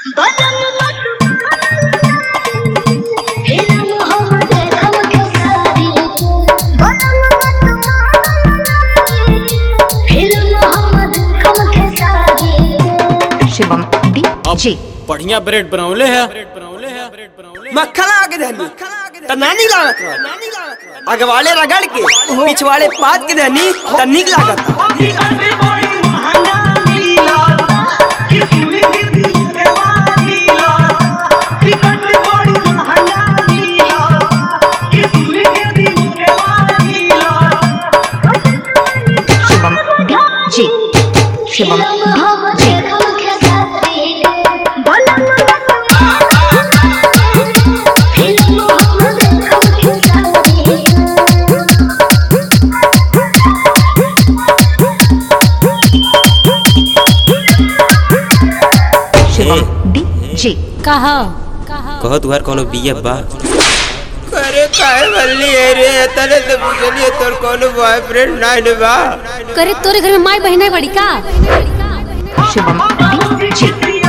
Shivam DJ बढ़िया bread बनौले है मक्खन आगे धनी तनानी लागत अगवाले रगड़ के पिछवाड़े पात के धनी तनिक लागत Shivam DJ Shivam DJ DJ कहा कहो तुहार कोनो बीएफ बा? करे काहे बल्ली है रे तने तो पूछलिए तोर कोनो बॉयफ्रेंड नहीं बा? करे तोरे घर में माई बहना बड़ी का? Shivam DJ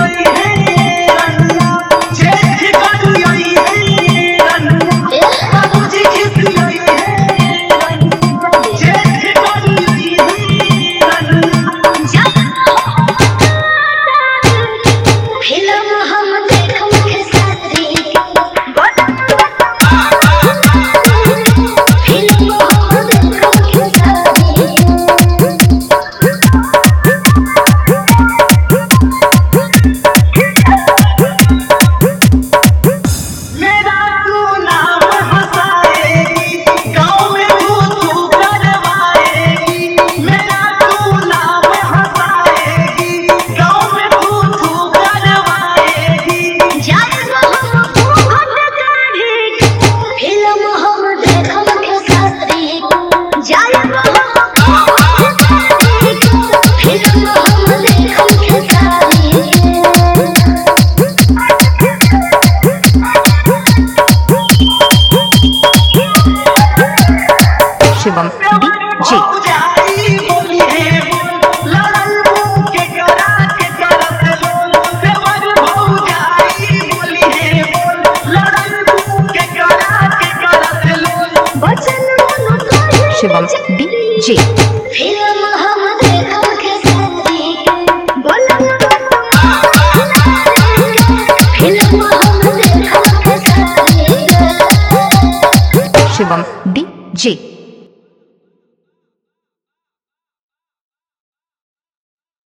Shivam DJ Shivam DJ Shivam DJ